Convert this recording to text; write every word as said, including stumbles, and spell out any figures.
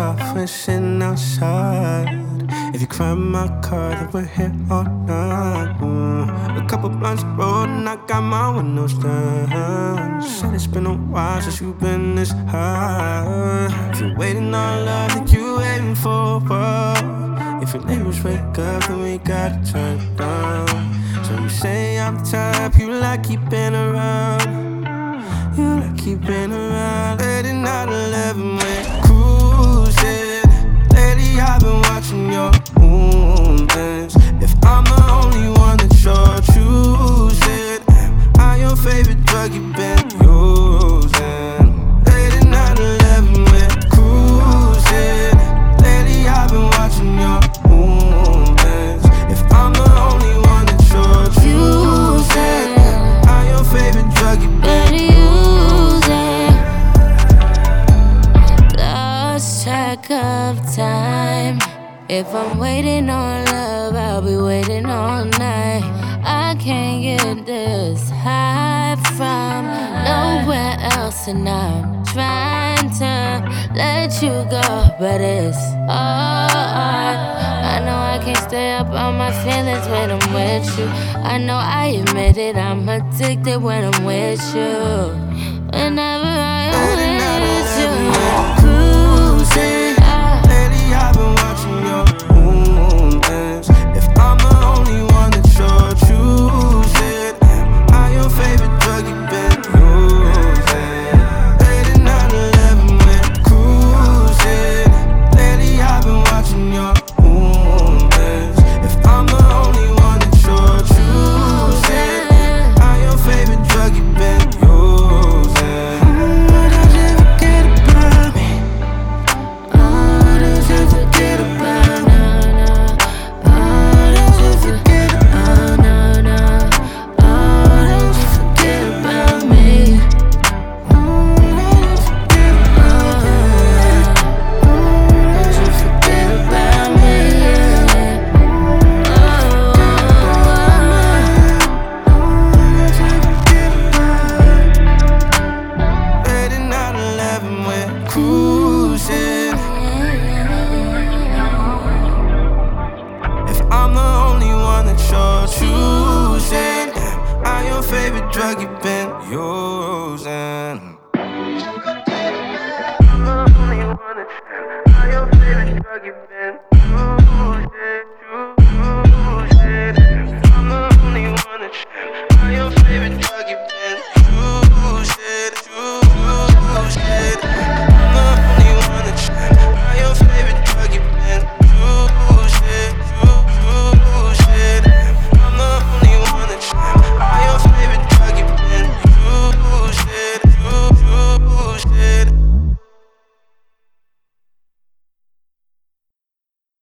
off when sitting outside. If you cry in my car, then we're here all night. mm. A couple blunts rolled and I got my windows down. Said it's been a while since you've been this high. If you're waiting on love, then you waiting for what? If your neighbors wake up, then we gotta turn it down. So you say I'm the type you like keeping around. You like keeping around. Late at night, eleven, we're cruising. Lately I've been watching your movements. If I'm the only one that you're choosing, am I your favorite drug you've been using? Late at night, eleven, we're cruising. Lately I've been watching your movements. If I'm the only one that you're choosing, am I your favorite drug you've been using? Track of time. If I'm waiting on love, I'll be waiting all night. I can't get this high from nowhere else, and I'm trying to let you go, but it's hard. I know I can't stay up on my feelings when I'm with you. I know I admit it, I'm addicted when I'm with you. Whenever I'm with you, cruising. Lately I've been watching your movements. If I'm the only one that you're choosing, am I your favorite drug you've been using? Late at night, eleven, we're cruising. Lately I've been watching your movements. If I'm the only one that you're choosing, am I your favorite drug you've been using? Cruising. If I'm the only one that you're choosing, am I your favorite drug you've been using? I'm the only one that, am I your favorite drug you've been